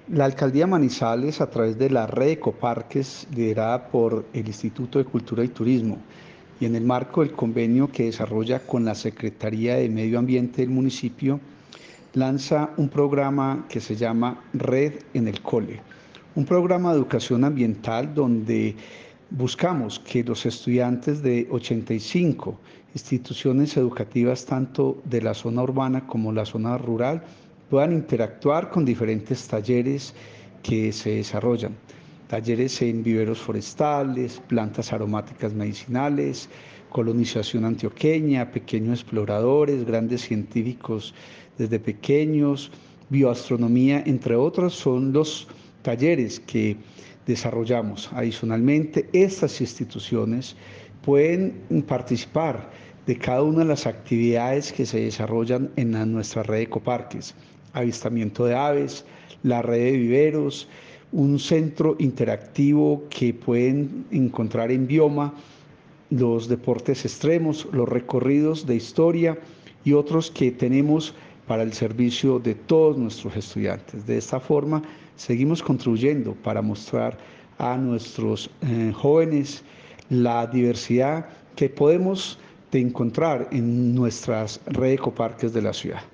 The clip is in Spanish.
La Alcaldía Manizales, a través de la red Ecoparques, liderada por el Instituto de Cultura y Turismo, y en el marco del convenio que desarrolla con la Secretaría de Medio Ambiente del municipio, lanza un programa que se llama Red en el Cole, un programa de educación ambiental donde buscamos que los estudiantes de 85 instituciones educativas, tanto de la zona urbana como la zona rural, puedan interactuar con diferentes talleres que se desarrollan. Talleres en viveros forestales, plantas aromáticas medicinales, colonización antioqueña, pequeños exploradores, grandes científicos desde pequeños, bioastronomía, entre otros, son los talleres que desarrollamos. Adicionalmente, estas instituciones pueden participar de cada una de las actividades que se desarrollan en nuestra red de ecoparques: avistamiento de aves, la red de viveros, un centro interactivo que pueden encontrar en Bioma, los deportes extremos, los recorridos de historia y otros que tenemos para el servicio de todos nuestros estudiantes. De esta forma, seguimos contribuyendo para mostrar a nuestros jóvenes la diversidad que podemos encontrar en nuestras redes ecoparques de la ciudad.